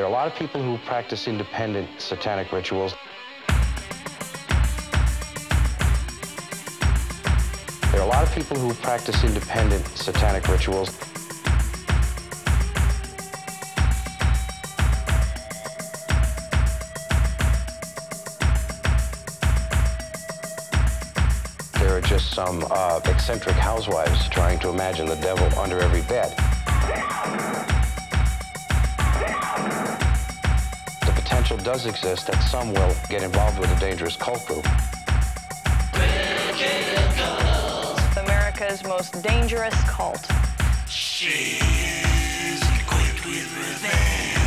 are a lot of people who practice independent satanic rituals. There are a lot of people who practice independent satanic rituals. There are just some eccentric housewives trying to imagine the devil under every bed. The potential does exist that some will get involved with a dangerous cult group. America's most dangerous cult. She's equipped with revenge.